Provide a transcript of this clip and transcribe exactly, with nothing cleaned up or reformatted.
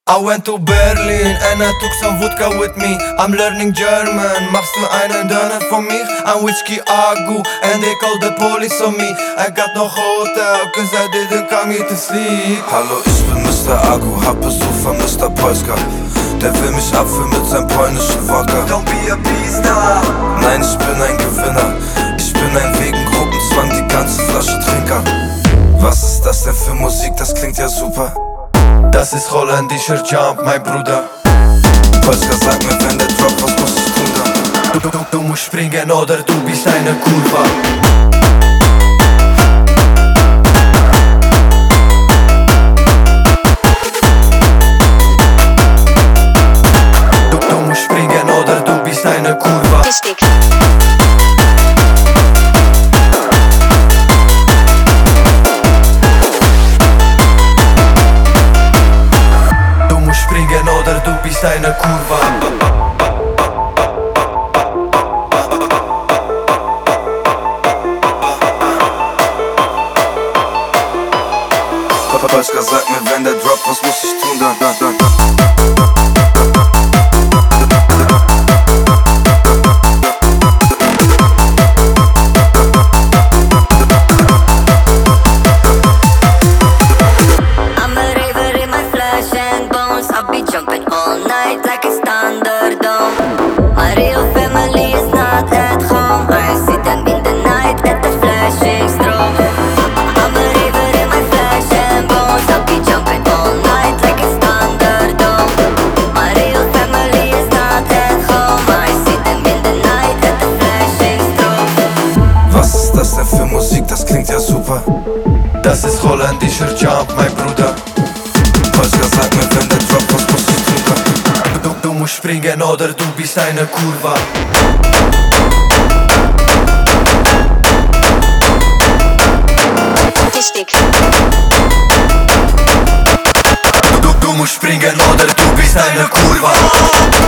I went to Berlin and I took some vodka with me. I'm learning German, machst du einen Döner von mir? I'm Whiskey Agu and they call the police on me. I got no hotel cause I didn't come here to sleep. Hallo, ich bin Mister Agu, hab Besuch von Mister Polska. Der will mich abfüllen mit seinem polnischen Wodka. Don't be a beast now. Nein, ich bin ein Gewinner. Ich bin ein wegen Gruppenzwang die ganze Flasche Trinker. Was ist das denn für Musik? Das klingt ja super. Das ist holländischer Jump, mein Bruder. Polska, sag mir, wenn der Drop, was muss ich tun dann? Du, du, du musst springen oder du bist eine Kurva. Du, du musst springen oder du bist eine Kurva. Richtig. Springen oder du bist eine Kurva. Polska, sag mir, wenn der Drop, was muss ich tun dann? Jumping all night like it's Thunderdome. My real family is not at home. I see them in the night at the flashing strobe. I'm a river in my flesh and bones. I'll be jumping all night like it's Thunderdome. My real family is not at home. I see them in the night at the flashing strobe. Was ist das denn für Musik? Das klingt ja super. Das ist holländischer Jump, mein Bruder. Polska, sag mir, wenn der Drop, was muss ich tun dann? Du, du musst springen oder du bist eine Kurva. Richtig. Du, du musst springen oder du bist eine Kurva.